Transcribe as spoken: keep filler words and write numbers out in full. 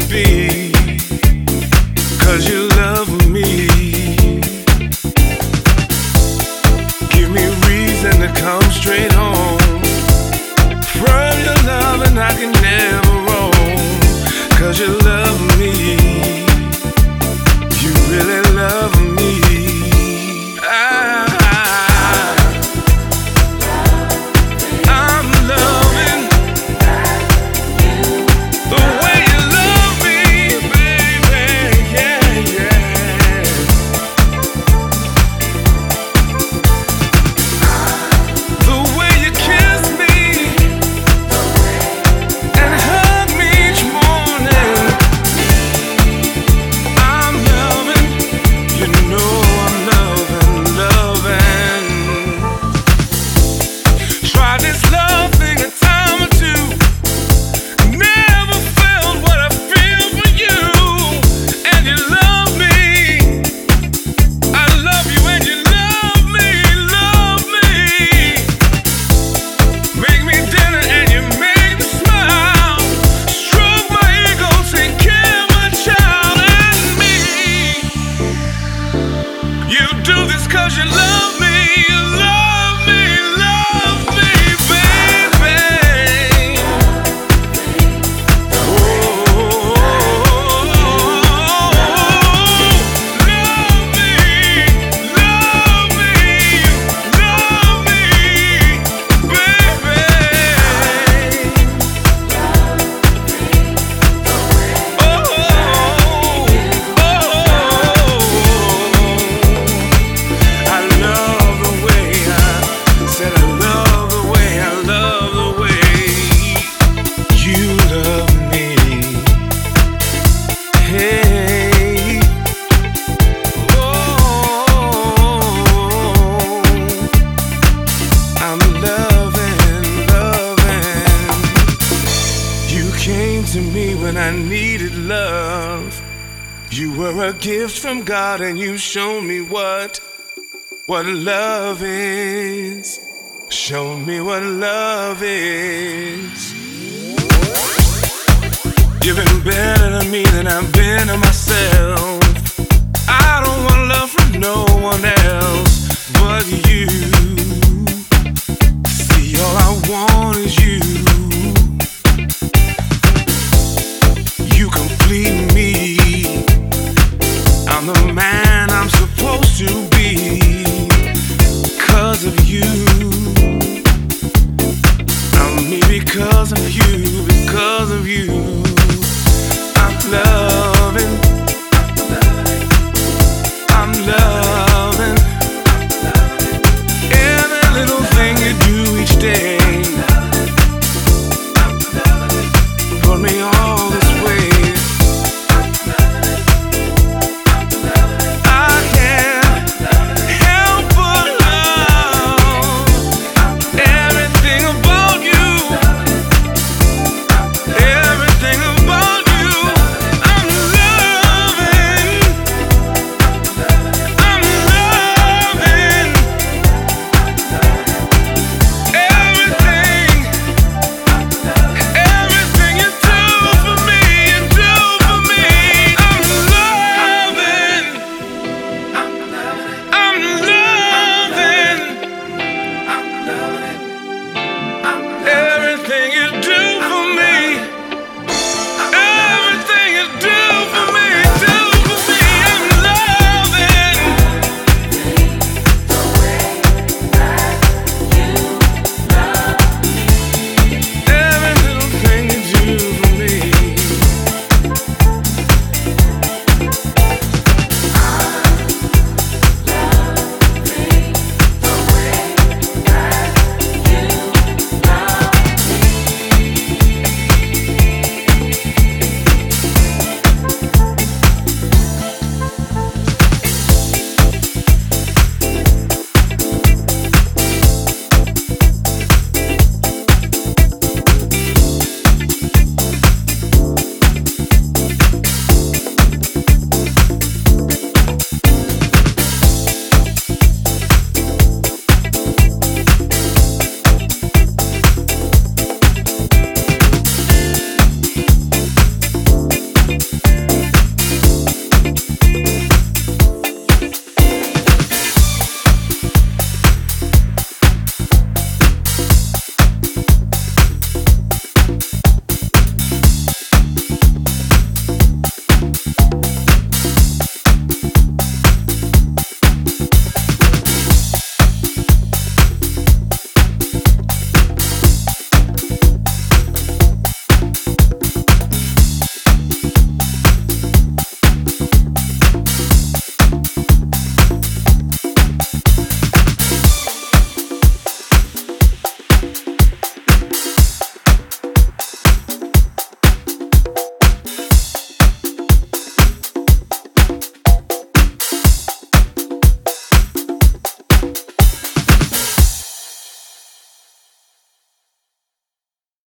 be, 'cause you love me. Give me reason to come straight home from your love, and I can never roam, 'cause you love me. You really love me. I when I needed love. You were a gift from God, and you showed me what what love is. Show me what love is. You've been better to me than I've been to myself. I don't want love from no one else but you. See, all I want is you. You complete me. I'm the man I'm supposed to be, 'cause of you. I'm me because of you, because of you. I'm loved.